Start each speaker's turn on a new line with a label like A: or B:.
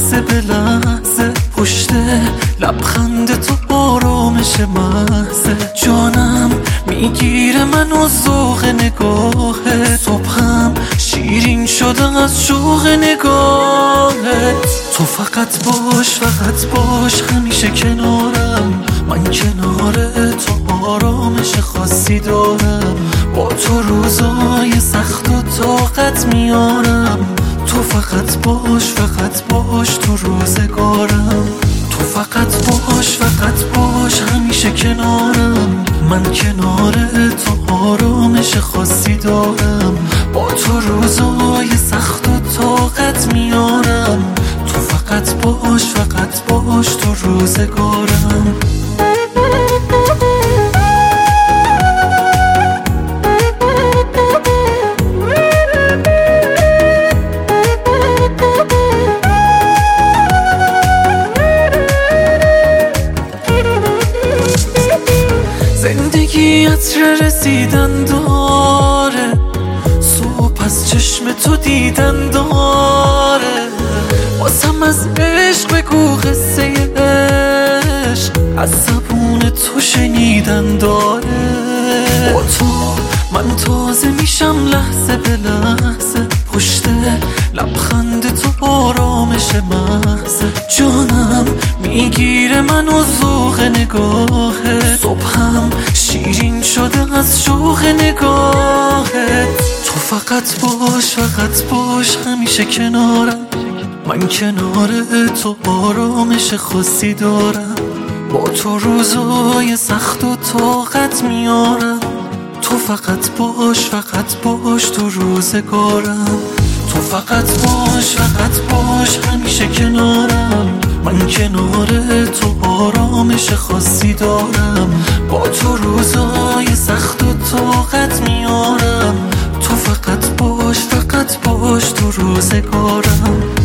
A: لحظه به لحظه پشت لبخند تو آرامش محضه. جانم میگیره منو ذوق نگاهت، صبحم شیرین شده از شوق نگاهت. تو فقط باش همیشه کنارم، من کنار تو آرامش خاصی دارم. با تو روزای سخت و طاقت میارم. تو فقط باش تو روزگارم. تو فقط باش همیشه کنارم، من کنار تو آرامش خاصی دارم. با تو روزای سخت و طاقت میارم. تو فقط باش تو روزگارم. زندگی عطر رسیدن داره، صبح از چشم تو دیدن داره. واسم از عشق بگو قصه عشق، از زبون تو شنیدن داره. با تو من تازه میشم لحظه به لحظه، پشت لبخند تو آرامش محضه. جانم میگیره منو ذوق نگاهت، صبحم شیرین شده از شوق نگاهت. تو فقط باش همیشه کنارم، من کنار تو آرامش خاصی دارم. با تو روزای سخت و طاقت میارم. تو فقط باش تو روزگارم. تو فقط باش همیشه کنارم، من کنار تو آرامش خاصی دارم. با تو روزای سخت و طاقت میارم. تو فقط باش تو روزگارم.